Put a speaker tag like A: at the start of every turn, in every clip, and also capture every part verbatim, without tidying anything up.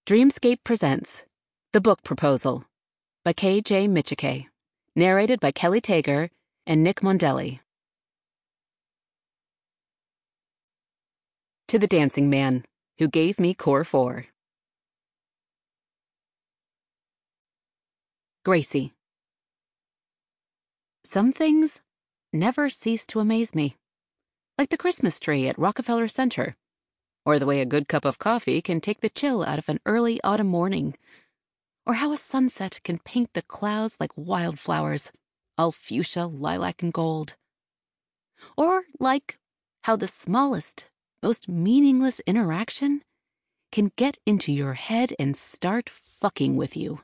A: Dreamscape presents The Book Proposal by K J Michike, narrated by Kelly Tager and Nick Mondelli. To the Dancing Man, Who Gave Me Core four. Gracie. Some things never cease to amaze me, like the Christmas tree at Rockefeller Center, or the way a good cup of coffee can take the chill out of an early autumn morning, or how a sunset can paint the clouds like wildflowers, all fuchsia, lilac, and gold. Or like how the smallest, most meaningless interaction can get into your head and start fucking with you.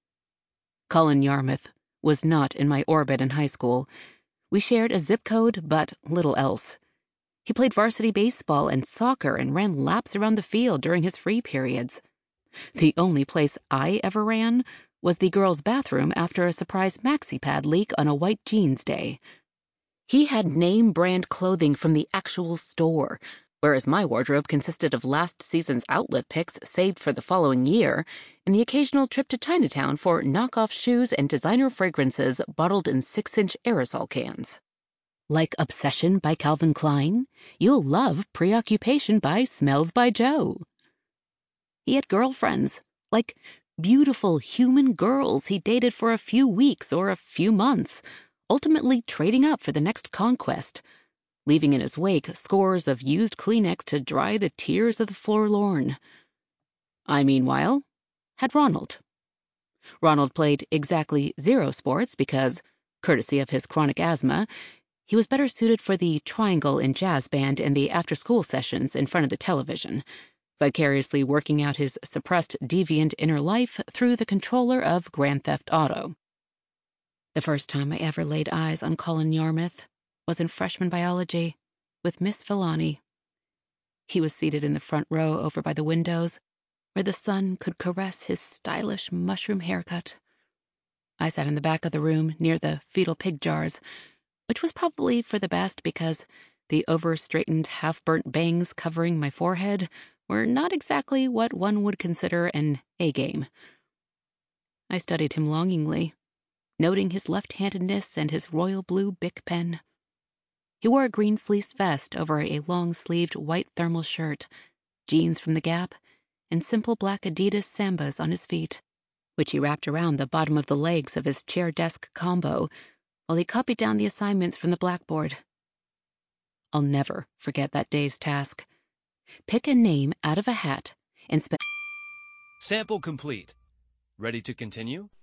A: Colin Yarmouth was not in my orbit in high school. We shared a zip code, but little else. He played varsity baseball and soccer and ran laps around the field during his free periods. The only place I ever ran was the girls' bathroom after a surprise maxi-pad leak on a white jeans day. He had name-brand clothing from the actual store, whereas my wardrobe consisted of last season's outlet picks saved for the following year and the occasional trip to Chinatown for knockoff shoes and designer fragrances bottled in six-inch aerosol cans. Like Obsession by Calvin Klein, you'll love Preoccupation by Smells by Joe. He had girlfriends, like beautiful human girls he dated for a few weeks or a few months, ultimately trading up for the next conquest, leaving in his wake scores of used Kleenex to dry the tears of the forlorn. I, meanwhile, had Ronald. Ronald played exactly zero sports because, courtesy of his chronic asthma, he was better suited for the triangle in jazz band and the after-school sessions in front of the television, vicariously working out his suppressed deviant inner life through the controller of Grand Theft Auto. The first time I ever laid eyes on Colin Yarmouth was in freshman biology with Miss Villani. He was seated in the front row over by the windows, where the sun could caress his stylish mushroom haircut. I sat in the back of the room near the fetal pig jars, which was probably for the best because the over-straightened, half-burnt bangs covering my forehead were not exactly what one would consider an A-game. I studied him longingly, noting his left-handedness and his royal blue Bic pen. He wore a green fleece vest over a long-sleeved white thermal shirt, jeans from the Gap, and simple black Adidas Sambas on his feet, which he wrapped around the bottom of the legs of his chair-desk combo while he copied down the assignments from the blackboard. I'll never forget that day's task. Pick a name out of a hat and spend...
B: Sample complete. Ready to continue?